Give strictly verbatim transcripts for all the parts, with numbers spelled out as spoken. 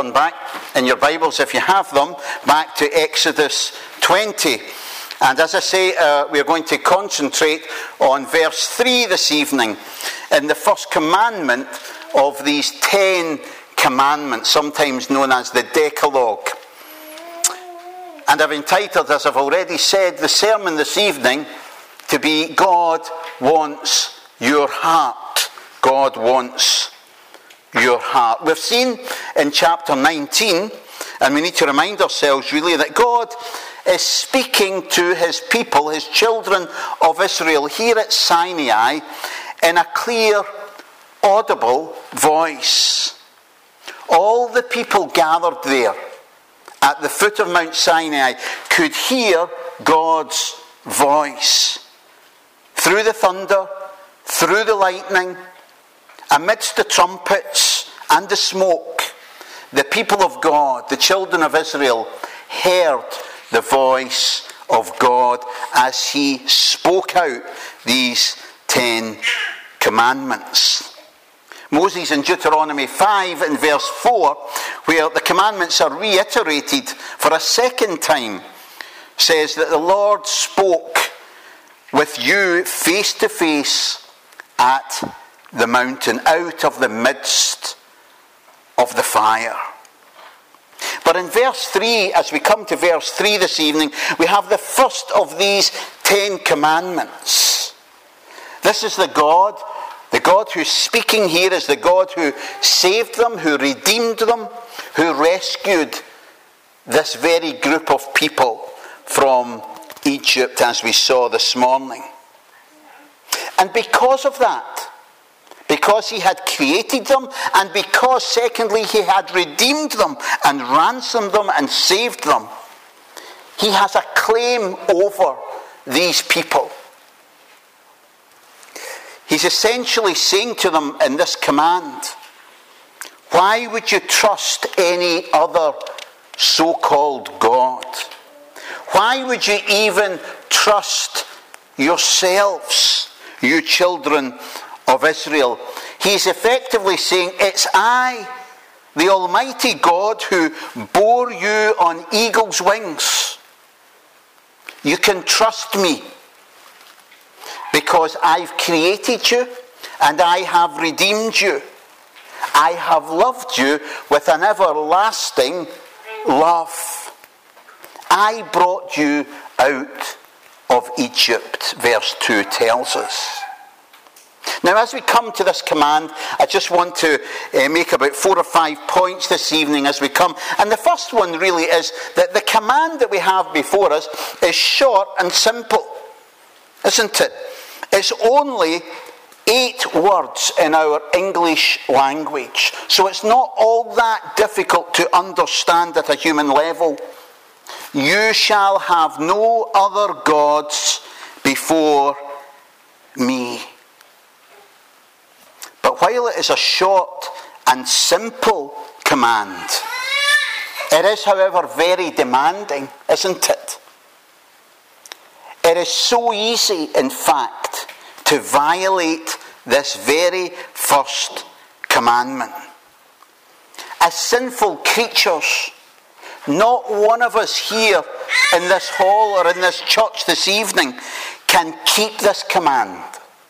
turn back in your Bibles, if you have them, back to Exodus twenty. And as I say, uh, we're going to concentrate on verse three this evening, in the first commandment of these ten commandments, sometimes known as the Decalogue. And I've entitled, as I've already said, the sermon this evening to be God Wants Your Heart. God wants your heart. We've seen in chapter nineteen, and we need to remind ourselves really that God is speaking to his people, his children of Israel, here at Sinai in a clear, audible voice. All the people gathered there at the foot of Mount Sinai could hear God's voice. Through the thunder, through the lightning, amidst the trumpets and the smoke, the people of God, the children of Israel, heard the voice of God as he spoke out these ten commandments. Moses in Deuteronomy five in verse four, where the commandments are reiterated for a second time, says that the Lord spoke with you face to face at the mountain, out of the midst of the fire. But in verse three, as we come to verse three this evening, we have the first of these ten commandments. This is the God, the God who's speaking here is the God who saved them, who redeemed them, who rescued this very group of people from Egypt, as we saw this morning. And because of that, because he had created them, and because, secondly, he had redeemed them and ransomed them and saved them, he has a claim over these people. He's essentially saying to them in this command, why would you trust any other so-called God? Why would you even trust yourselves, you children of Israel? He's effectively saying, it's I, the Almighty God, who bore you on eagle's wings. You can trust me because I've created you and I have redeemed you. I have loved you with an everlasting love. I brought you out of Egypt, verse two tells us. Now, as we come to this command, I just want to uh, make about four or five points this evening as we come. And the first one really is that the command that we have before us is short and simple, isn't it? It's only eight words in our English language, so it's not all that difficult to understand at a human level. You shall have no other gods before me. But while it is a short and simple command, it is, however, very demanding, isn't it? It is so easy, in fact, to violate this very first commandment. As sinful creatures, not one of us here in this hall or in this church this evening can keep this command.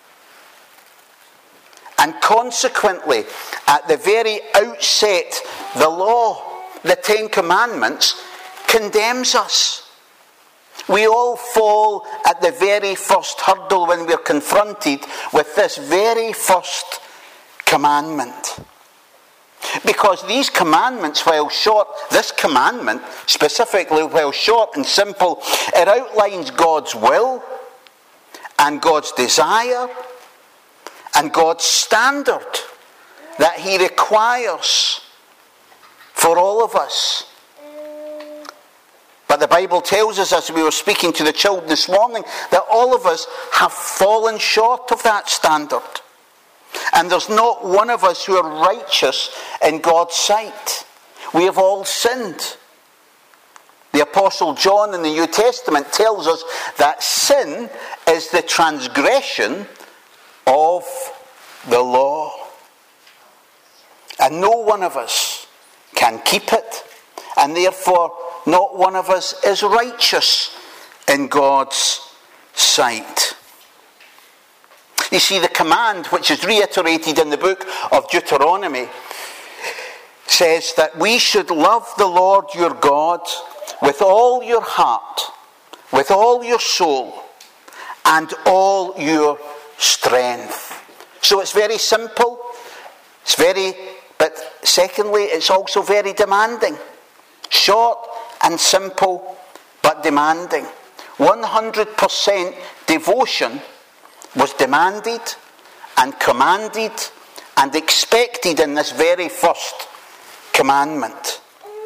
And consequently, at the very outset, the law, the Ten Commandments, condemns us. We all fall at the very first hurdle when we're confronted with this very first commandment. Because these commandments, while short, this commandment specifically, while short and simple, it outlines God's will and God's desire and God's standard that he requires for all of us. But the Bible tells us, as we were speaking to the children this morning, that all of us have fallen short of that standard. And there's not one of us who are righteous in God's sight. We have all sinned. The Apostle John in the New Testament tells us that sin is the transgression of the law. And no one of us can keep it, and therefore not one of us is righteous in God's sight. You see, the command, which is reiterated in the book of Deuteronomy, says that we should love the Lord your God with all your heart, with all your soul, and all your strength. So it's very simple. It's very, but secondly, it's also very demanding. Short and simple, but demanding. one hundred percent devotion was demanded and commanded and expected in this very first commandment.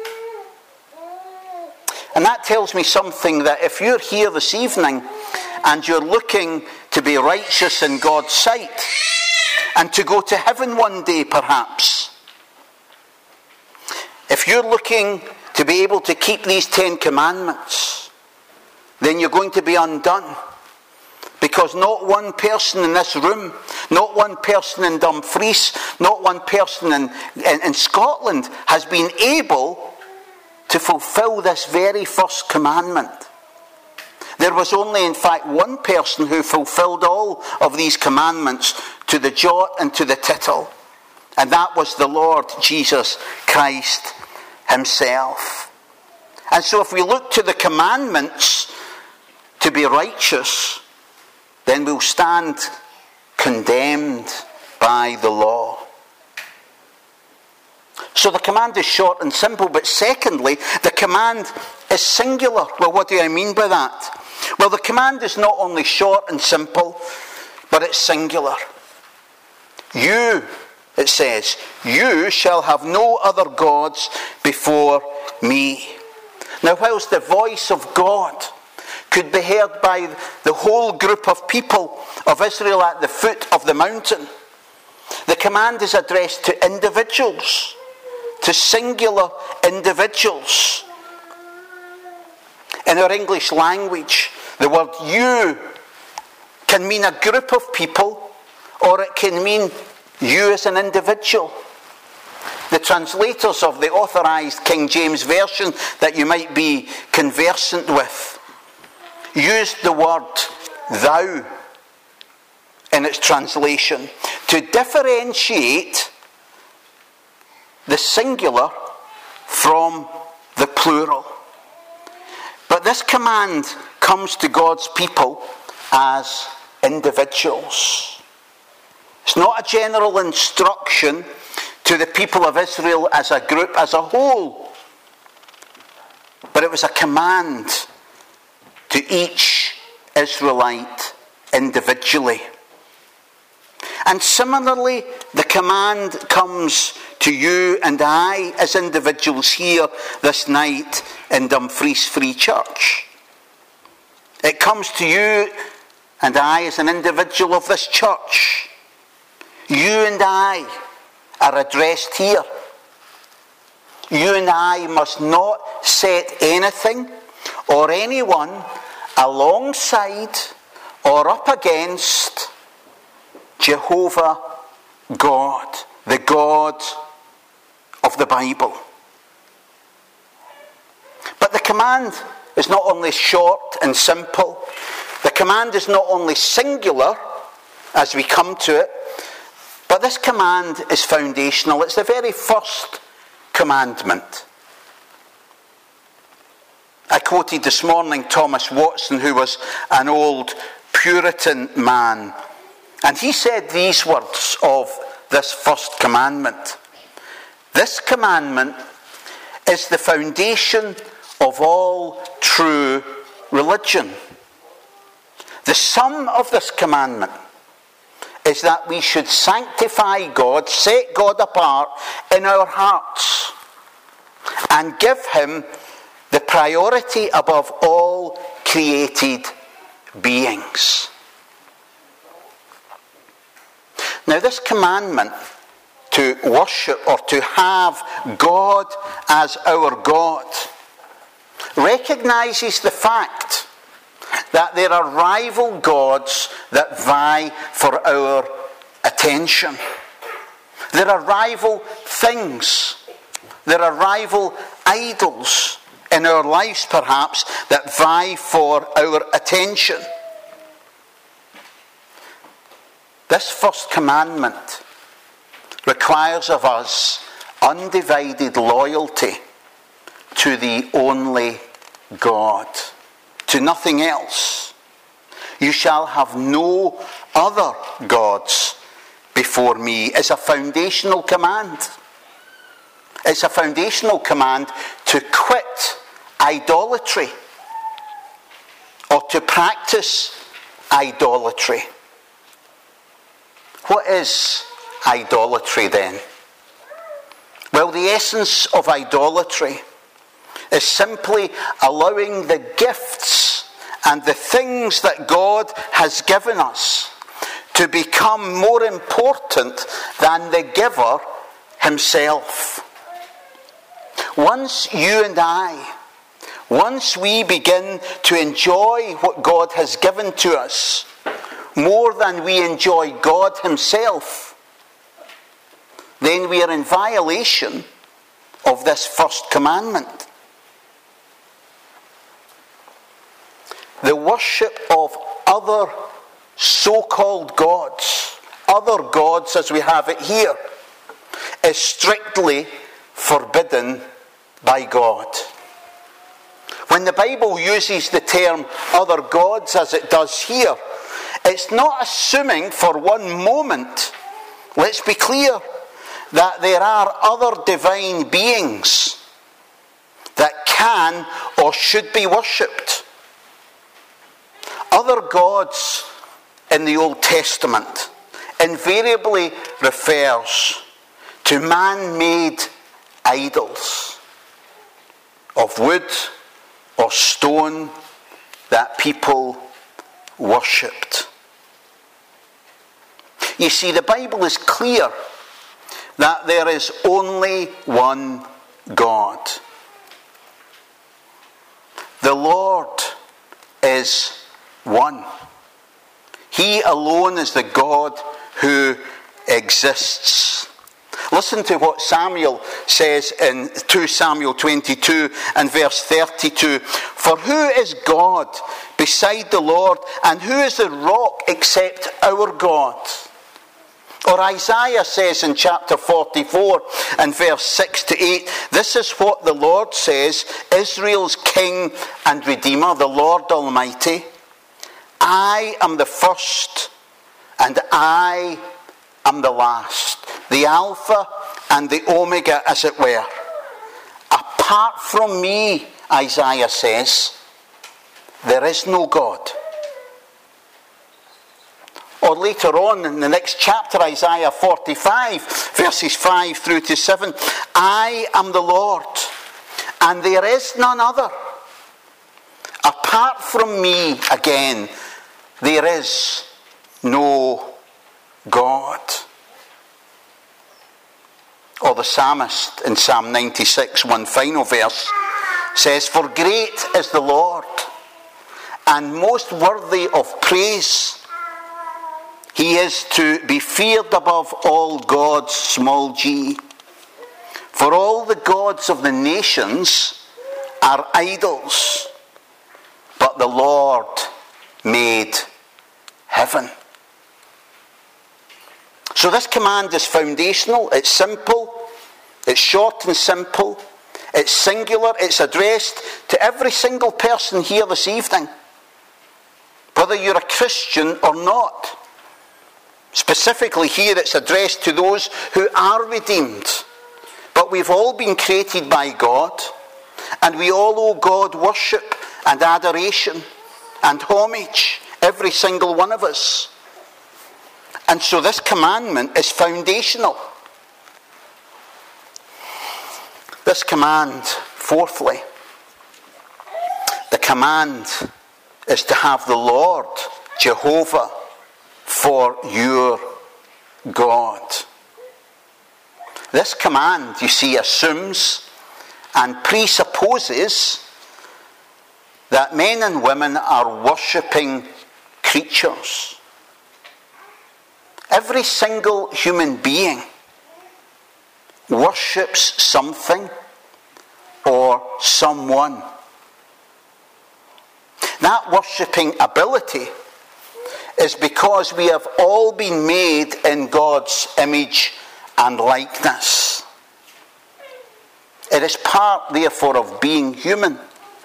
And that tells me something, that if you're here this evening and you're looking to be righteous in God's sight and to go to heaven one day perhaps, if you're looking to be able to keep these Ten Commandments, then you're going to be undone. Because not one person in this room, not one person in Dumfries, not one person in, in, in Scotland has been able to fulfill this very first commandment. There was only, in fact, one person who fulfilled all of these commandments to the jot and to the tittle. And that was the Lord Jesus Christ himself. And so if we look to the commandments to be righteous, then we'll stand condemned by the law. So the command is short and simple, but secondly, the command is singular. Well, what do I mean by that? Well, the command is not only short and simple, but it's singular. You, it says, you shall have no other gods before me. Now, whilst the voice of God could be heard by the whole group of people of Israel at the foot of the mountain, the command is addressed to individuals, to singular individuals. In our English language, the word you can mean a group of people, or it can mean you as an individual. The translators of the authorized King James Version that you might be conversant with used the word thou in its translation to differentiate the singular from the plural. But this command comes to God's people as individuals. It's not a general instruction to the people of Israel as a group, as a whole, but it was a command to each Israelite individually. And similarly, the command comes to you and I as individuals here this night in Dumfries Free Church. It comes to you and I as an individual of this church. You and I are addressed here. You and I must not set anything or anyone alongside or up against Jehovah God, the God of the Bible. But the command is not only short and simple, the command is not only singular as we come to it, but this command is foundational. It's the very first commandment. I quoted this morning Thomas Watson, who was an old Puritan man. And he said these words of this first commandment. This commandment is the foundation of all true religion. The sum of this commandment is that we should sanctify God, set God apart in our hearts, and give him the priority above all created beings. Now, this commandment to worship or to have God as our God recognizes the fact that there are rival gods that vie for our attention. There are rival things There are rival idols in our lives, perhaps, that vie for our attention. This first commandment requires of us undivided loyalty to the only God, to nothing else. You shall have no other gods before me. It's a foundational command. It's a foundational command to quit idolatry or to practice idolatry. What is idolatry then? Well, the essence of idolatry is simply allowing the gifts and the things that God has given us to become more important than the giver himself. Once you and I, once we begin to enjoy what God has given to us more than we enjoy God himself, then we are in violation of this first commandment. The worship of other so-called gods, other gods as we have it here, is strictly forbidden by God. When the Bible uses the term other gods as it does here, it's not assuming for one moment, let's be clear, that there are other divine beings that can or should be worshipped. Other gods in the Old Testament invariably refers to man-made idols of wood or stone that people worshipped. You see, the Bible is clear that there is only one God. The Lord is one. He alone is the God who exists. Listen to what Samuel says in two Samuel twenty-two and verse thirty-two. For who is God beside the Lord, and who is the rock except our God? Or Isaiah says in chapter forty-four and verse six to eight, this is what the Lord says, Israel's King and Redeemer, the Lord Almighty. I am the first and I am the last, the Alpha and the Omega, as it were. Apart from me, Isaiah says, there is no God. Or later on in the next chapter, Isaiah forty-five, verses five through to seven, I am the Lord, and there is none other. Apart from me, again, there is no God. Or the psalmist in Psalm ninety-six, one final verse, says, for great is the Lord, and most worthy of praise. He is to be feared above all gods, small g. For all the gods of the nations are idols, but the Lord made heaven. So this command is foundational, it's simple, it's short and simple, it's singular, it's addressed to every single person here this evening, whether you're a Christian or not. Specifically here it's addressed to those who are redeemed. But we've all been created by God, and we all owe God worship and adoration and homage, every single one of us. And so this commandment is foundational. This command, fourthly, the command is to have the Lord, Jehovah, for your God. This command, you see, assumes and presupposes that men and women are worshipping creatures. Every single human being worships something or someone. That worshipping ability is because we have all been made in God's image and likeness. It is part, therefore, of being human.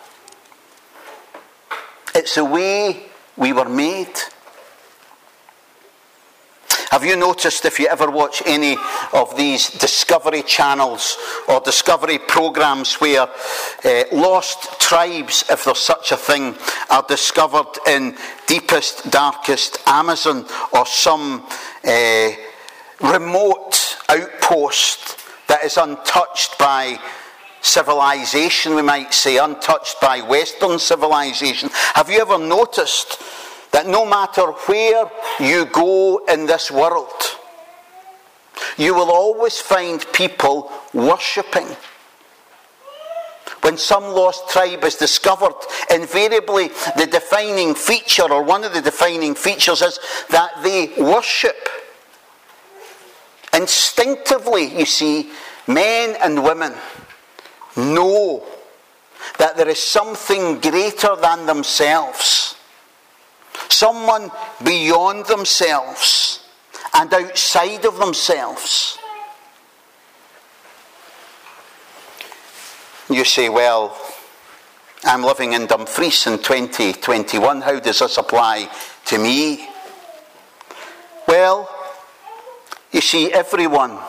It's the way we were made. Have you noticed, if you ever watch any of these Discovery channels or Discovery programs where uh, lost tribes, if there's such a thing, are discovered in deepest, darkest Amazon or some uh, remote outpost that is untouched by civilization, we might say, untouched by Western civilization? Have you ever noticed that no matter where you go in this world, you will always find people worshipping? When some lost tribe is discovered, invariably the defining feature, or one of the defining features, is that they worship. Instinctively, you see, men and women know that there is something greater than themselves. Someone beyond themselves and outside of themselves. You say, well, I'm living in Dumfries in twenty twenty-one. How does this apply to me? Well, you see, everyone,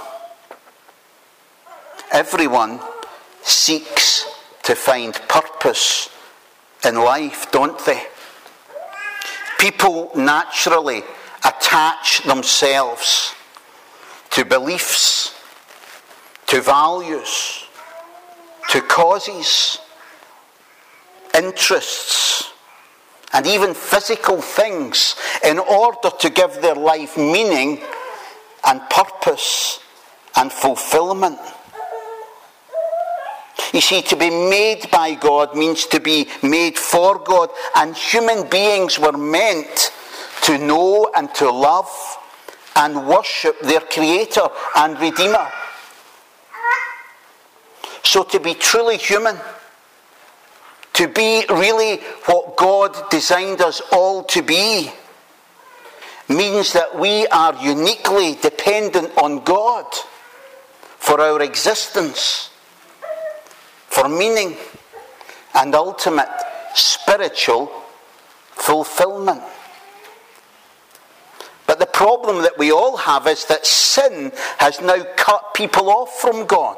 everyone seeks to find purpose in life, don't they? People naturally attach themselves to beliefs, to values, to causes, interests, and even physical things in order to give their life meaning and purpose and fulfillment. You see, to be made by God means to be made for God, and human beings were meant to know and to love and worship their Creator and Redeemer. So to be truly human, to be really what God designed us all to be, means that we are uniquely dependent on God for our existence, for meaning, and ultimate spiritual fulfillment. But the problem that we all have is that sin has now cut people off from God,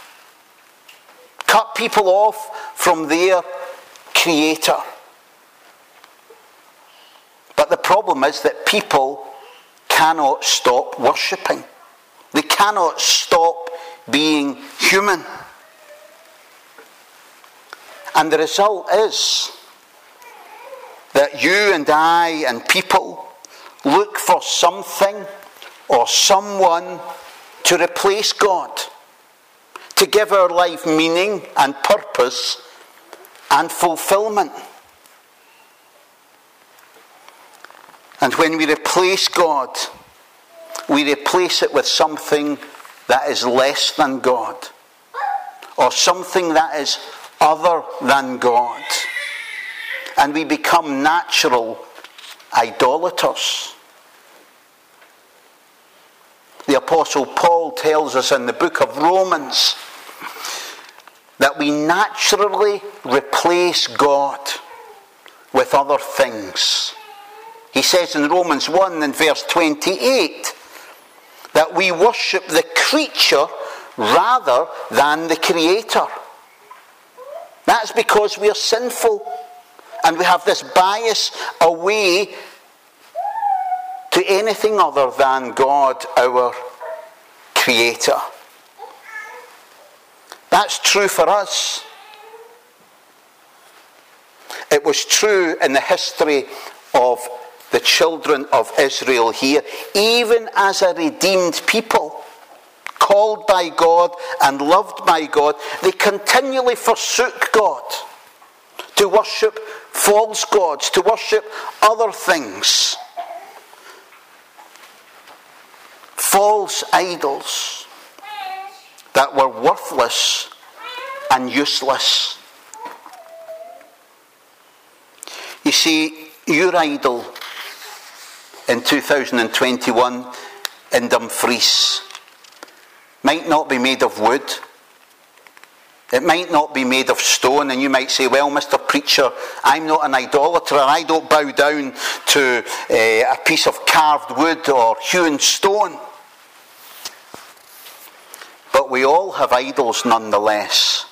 cut people off from their Creator. But the problem is that people cannot stop worshipping. They cannot stop being human. And the result is that you and I and people look for something or someone to replace God, to give our life meaning and purpose and fulfillment. And when we replace God, we replace it with something that is less than God, or something that is other than God. And we become natural idolaters. The Apostle Paul tells us in the book of Romans that we naturally replace God with other things. He says in Romans one and verse twenty-eight that we worship the creature rather than the Creator. That's because we are sinful and we have this bias away to anything other than God, our Creator. That's true for us. It was true in the history of the children of Israel here, even as a redeemed people, called by God and loved by God, they continually forsook God to worship false gods, to worship other things, false idols, that were worthless and useless. You see, your idol in two thousand twenty-one in Dumfries might not be made of wood. It might not be made of stone, and you might say, well, Mister Preacher, I'm not an idolater. I don't bow down to uh, a piece of carved wood or hewn stone. But we all have idols nonetheless.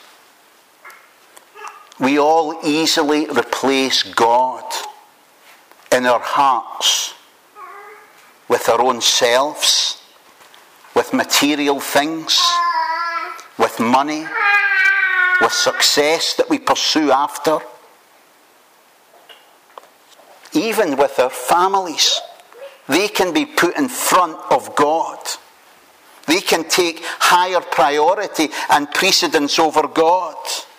We all easily replace God in our hearts with our own selves, with material things, with money, with success that we pursue after. Even with our families, they can be put in front of God. They can take higher priority and precedence over God.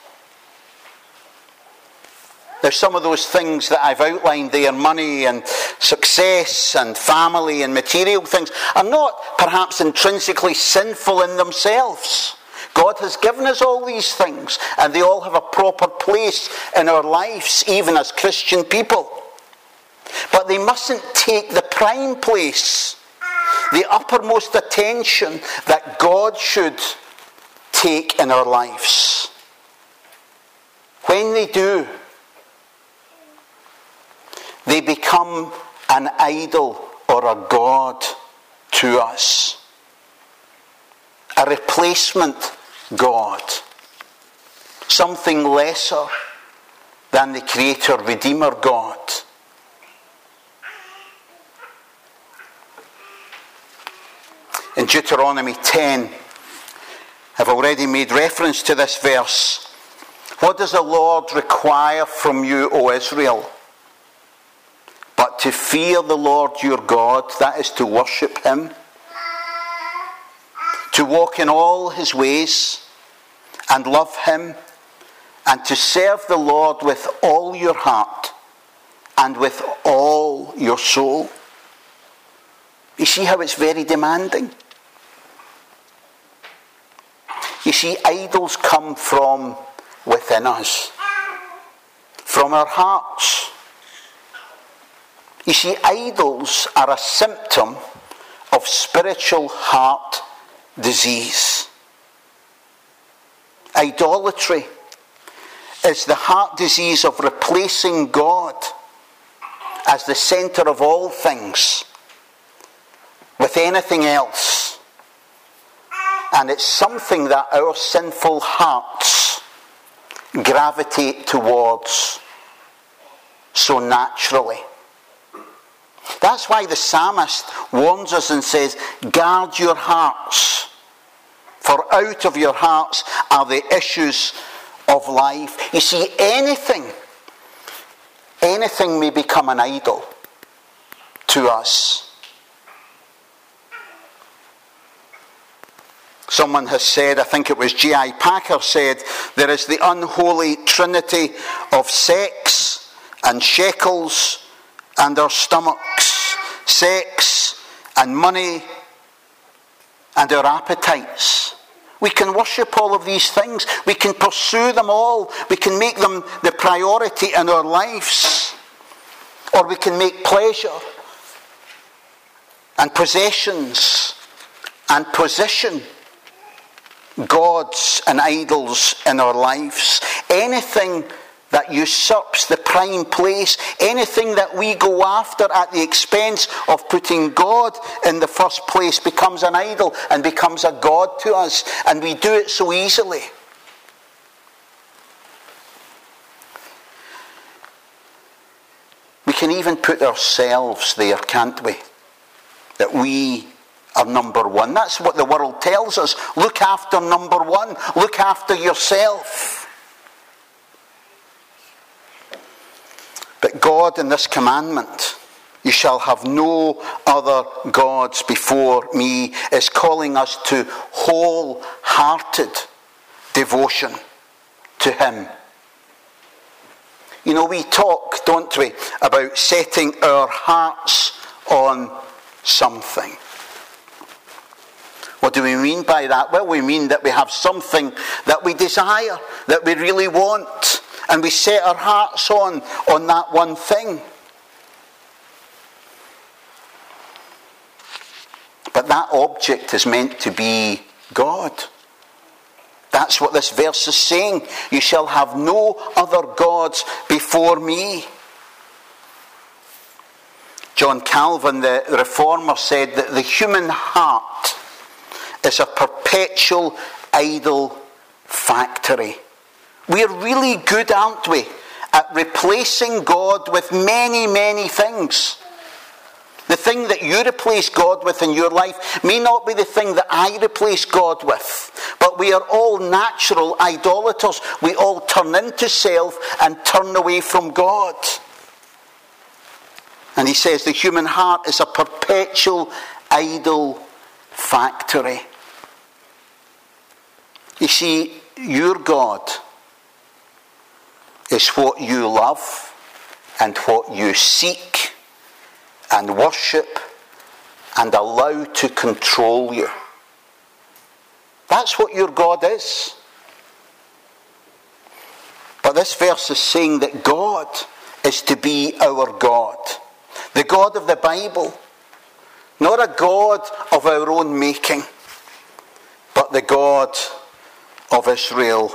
There's some of those things that I've outlined there, money and success and family and material things, are not perhaps intrinsically sinful in themselves. God has given us all these things, and they all have a proper place in our lives, even as Christian people. But they mustn't take the prime place, the uppermost attention that God should take in our lives. When they do, they become an idol or a god to us. A replacement God. Something lesser than the Creator, Redeemer God. In Deuteronomy ten, I've already made reference to this verse. What does the Lord require from you, O Israel? But to fear the Lord your God, that is to worship Him. To walk in all His ways and love Him, and to serve the Lord with all your heart and with all your soul. You see how it's very demanding? You see, idols come from within us, from our hearts. You see, idols are a symptom of spiritual heart disease. Idolatry is the heart disease of replacing God as the centre of all things with anything else. And it's something that our sinful hearts gravitate towards so naturally. That's why the psalmist warns us and says, guard your hearts, for out of your hearts are the issues of life. You see, anything, anything may become an idol to us. Someone has said, I think it was J I Packer said, there is the unholy trinity of sex and shekels and our stomachs, sex and money and our appetites. We can worship all of these things. We can pursue them all. We can make them the priority in our lives. Or we can make pleasure and possessions and position gods and idols in our lives. Anything that usurps the prime place, anything that we go after at the expense of putting God in the first place, becomes an idol and becomes a god to us. And we do it so easily. We can even put ourselves there, can't we? That we are number one. That's what the world tells us. Look after number one. Look after yourself. But God, in this commandment, you shall have no other gods before me, is calling us to wholehearted devotion to Him. You know, we talk, don't we, about setting our hearts on something. Well, What do we mean by that? Well, we mean that we have something that we desire, that we really want, and we set our hearts on, on that one thing. But that object is meant to be God. That's what this verse is saying. You shall have no other gods before me. John Calvin, the reformer, said that the human heart is a perpetual idol factory. We're really good, aren't we, at replacing God with many, many things. The thing that you replace God with in your life may not be the thing that I replace God with. But we are all natural idolaters. We all turn into self and turn away from God. And he says the human heart is a perpetual idol factory. You see, your God is what you love and what you seek and worship and allow to control you. That's what your God is. But this verse is saying that God is to be our God. The God of the Bible. Not a God of our own making, but the God of Israel.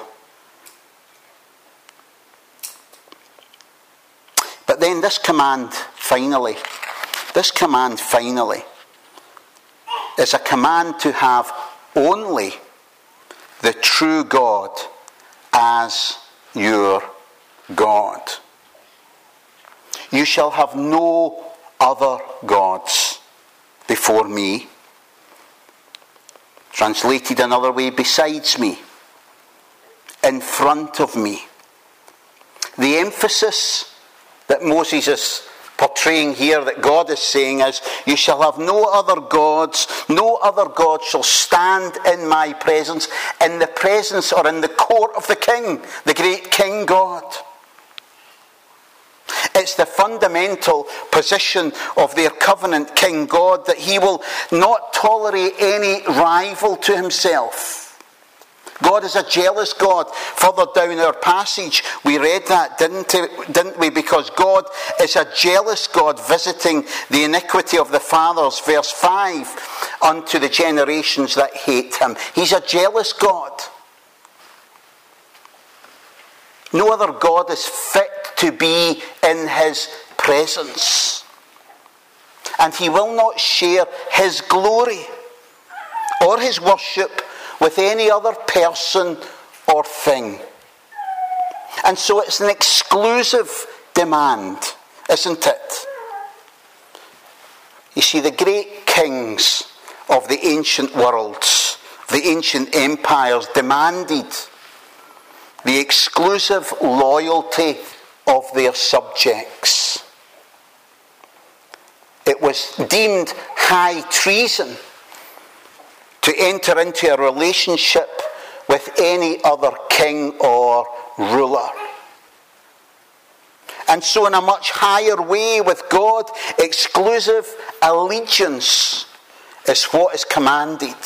But then this command, finally, this command, finally, is a command to have only the true God as your God. You shall have no other gods before me. Translated another way, besides me, in front of me. The emphasis that Moses is portraying here, that God is saying, is you shall have no other gods, no other God shall stand in my presence, in the presence or in the court of the King, the great King God. It's the fundamental position of their covenant King God that he will not tolerate any rival to himself. God is a jealous God. Further down our passage, we read that, didn't, didn't we? Because God is a jealous God, visiting the iniquity of the fathers, verse five, unto the generations that hate him. He's a jealous God. No other God is fit to be in his presence. And he will not share his glory or his worship with any other person or thing. And so it's an exclusive demand, isn't it? You see, the great kings of the ancient worlds, the ancient empires, demanded the exclusive loyalty of their subjects. It was deemed high treason to enter into a relationship with any other king or ruler. And so in a much higher way with God, exclusive allegiance is what is commanded.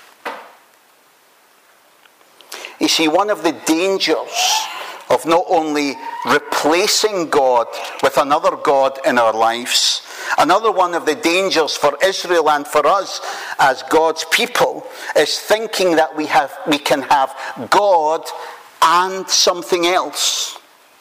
You see, one of the dangers of not only replacing God with another God in our lives, another one of the dangers for Israel and for us as God's people is thinking that we have we can have God and something else.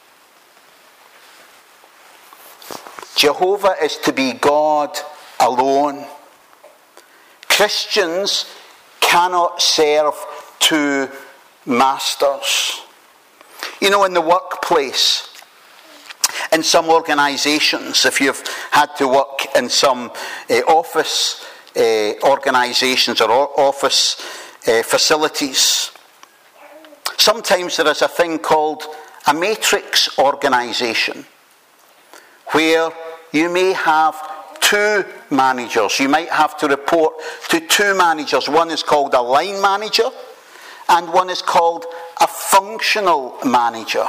Jehovah is to be God alone. Christians cannot serve two masters. You know, in the workplace, in some organisations, if you've had to work in some uh, office uh, organisations or office uh, facilities, sometimes there is a thing called a matrix organisation, where you may have two managers. You might have to report to two managers. One is called a line manager, and one is called a functional manager.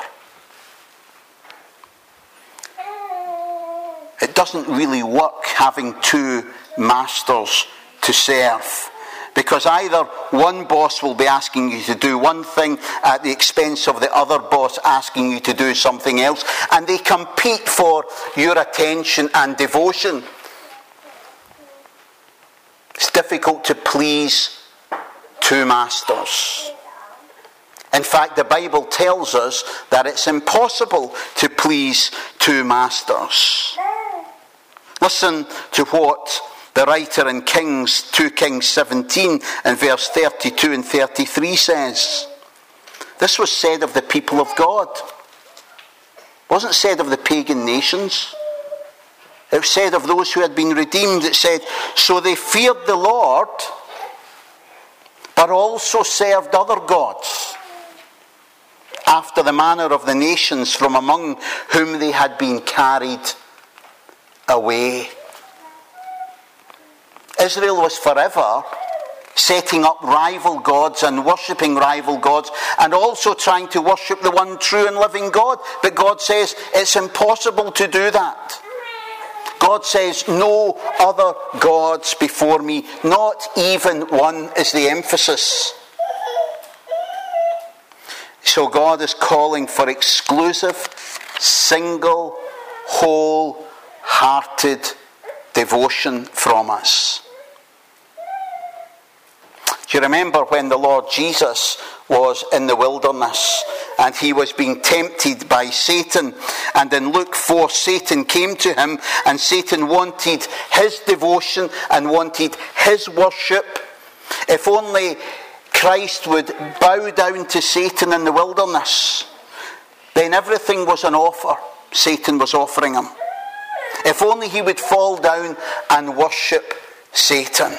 It doesn't really work having two masters to serve, Because either one boss will be asking you to do one thing at the expense of the other boss asking you to do something else, and they compete for your attention and devotion. It's difficult to please two masters. In fact, the Bible tells us that it's impossible to please two masters. Listen to what the writer in Kings, two Kings seventeen and verse thirty-two and thirty-three says. This was said of the people of God. It wasn't said of the pagan nations. It was said of those who had been redeemed. It said, so they feared the Lord, but also served other gods, after the manner of the nations from among whom they had been carried away. Israel was forever setting up rival gods and worshipping rival gods, and also trying to worship the one true and living God. But God says it's impossible to do that. God says no other gods before me, not even one is the emphasis. So God is calling for exclusive, single, wholehearted devotion from us. Do you remember when the Lord Jesus was in the wilderness and he was being tempted by Satan? And in Luke four, Satan came to him, and Satan wanted his devotion and wanted his worship. If only Christ would bow down to Satan in the wilderness, then everything was an offer Satan was offering him. If only he would fall down and worship Satan.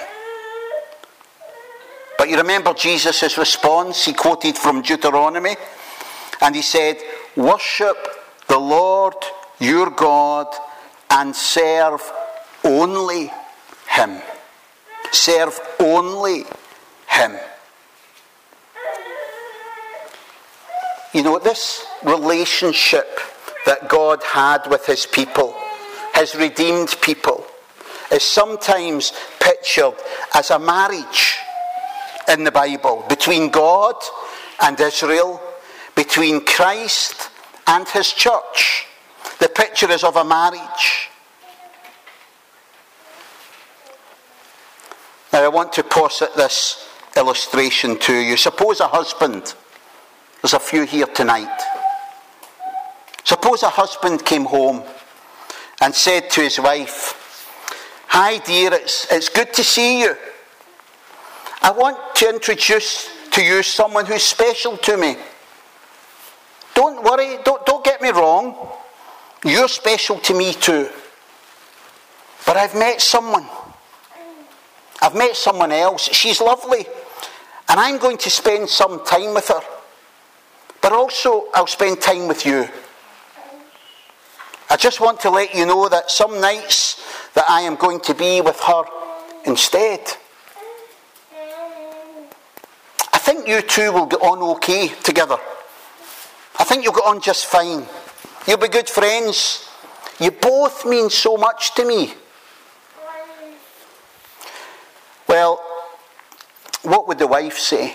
But you remember Jesus' response. He quoted from Deuteronomy, and he said, worship the Lord your God and serve only him. Serve only him. You know, this relationship that God had with his people, his redeemed people, is sometimes pictured as a marriage in the Bible between God and Israel, between Christ and his church. The picture is of a marriage. Now I want to posit this illustration to you. Suppose a husband, there's a few here tonight. Suppose a husband came home and said to his wife, hi dear, it's, it's good to see you. I want to introduce to you someone who's special to me. Don't worry, don't, don't get me wrong. You're special to me too. But I've met someone. I've met someone else. She's lovely. And I'm going to spend some time with her. But also, I'll spend time with you. I just want to let you know that some nights that I am going to be with her instead. I think you two will get on okay together. I think you'll get on just fine. You'll be good friends. You both mean so much to me. Well, what would the wife say?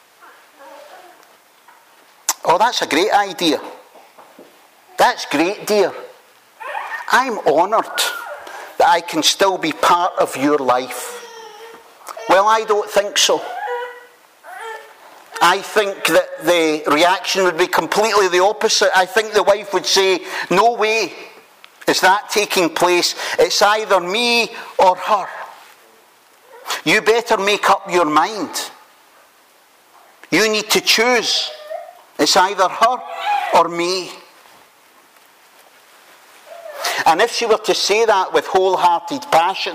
Oh, that's a great idea. That's great, dear. I'm honoured that I can still be part of your life. Well, I don't think so. I think that the reaction would be completely the opposite. I think the wife would say, no way is that taking place. It's either me or her. You better make up your mind. You need to choose. It's either her or me. And if she were to say that with wholehearted passion,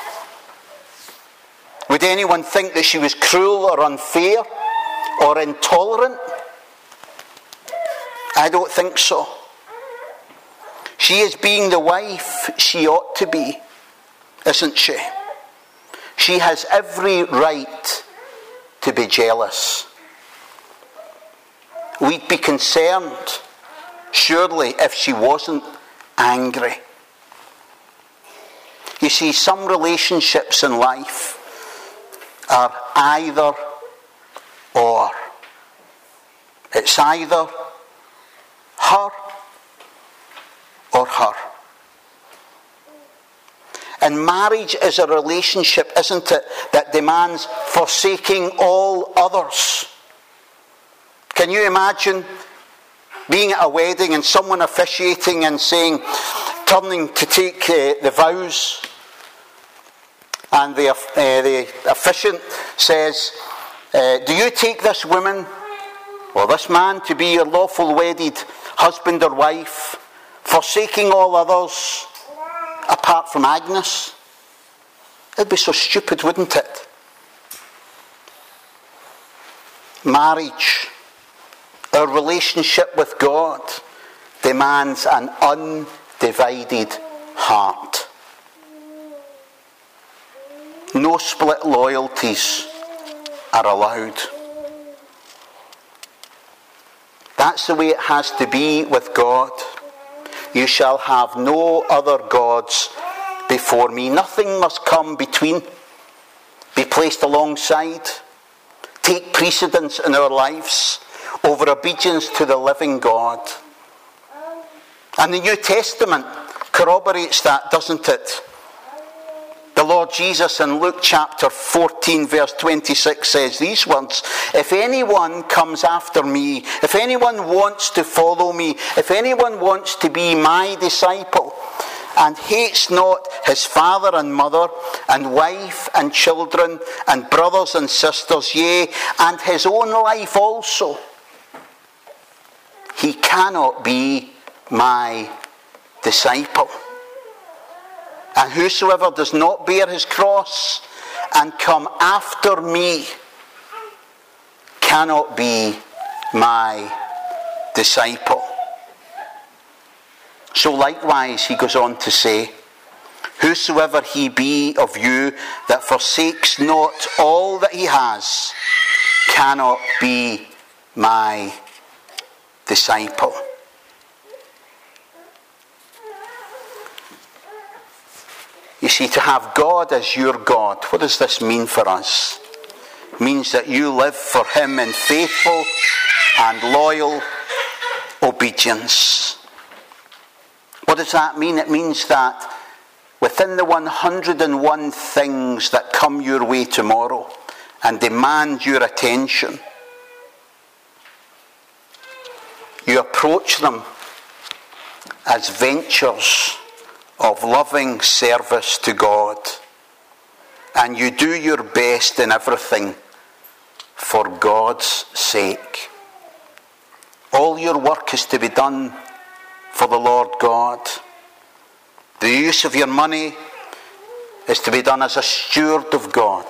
would anyone think that she was cruel or unfair or intolerant? I don't think so. She is being the wife she ought to be, isn't she? She has every right to be jealous. We'd be concerned, surely, if she wasn't angry. You see, some relationships in life are either or. It's either her or her. And marriage is a relationship, isn't it, that demands forsaking all others. Can you imagine being at a wedding and someone officiating and saying, turning to take uh, the vows, and the, uh, the officiant says, uh, do you take this woman or this man to be your lawful wedded husband or wife, forsaking all others apart from Agnes? It'd be so stupid, wouldn't it? Marriage, our relationship with God, demands an undivided heart. No split loyalties are allowed. That's the way it has to be with God. You shall have no other gods before me. Nothing must come between, be placed alongside, take precedence in our lives over obedience to the living God. And the New Testament corroborates that, doesn't it? The Lord Jesus in Luke chapter fourteen verse twenty-six says these words, if anyone comes after me, if anyone wants to follow me, if anyone wants to be my disciple, and hates not his father and mother, and wife and children, and brothers and sisters, yea, and his own life also, he cannot be my disciple. And whosoever does not bear his cross and come after me cannot be my disciple. So likewise, he goes on to say, whosoever he be of you that forsakes not all that he has cannot be my disciple. You see, to have God as your God, what does this mean for us? It means that you live for him in faithful and loyal obedience. What does that mean? It means that within the one hundred and one things that come your way tomorrow and demand your attention, you approach them as ventures of loving service to God, and you do your best in everything for God's sake. All your work is to be done for the Lord God. The use of your money is to be done as a steward of God.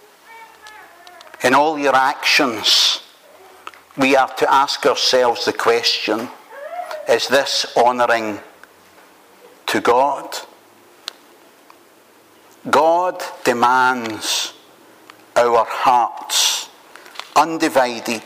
In all your actions, we are to ask ourselves the question, is this honouring to God? God demands our hearts, undivided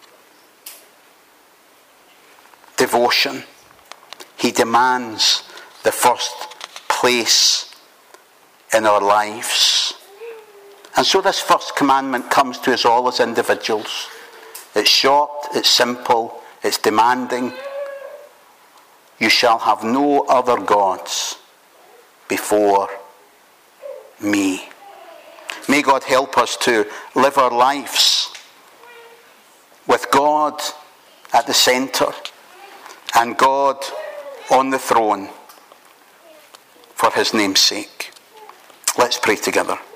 devotion. He demands the first place in our lives. And so this first commandment comes to us all as individuals. It's short, it's simple, it's demanding. You shall have no other gods before me. May God help us to live our lives with God at the centre and God on the throne for his name's sake. Let's pray together.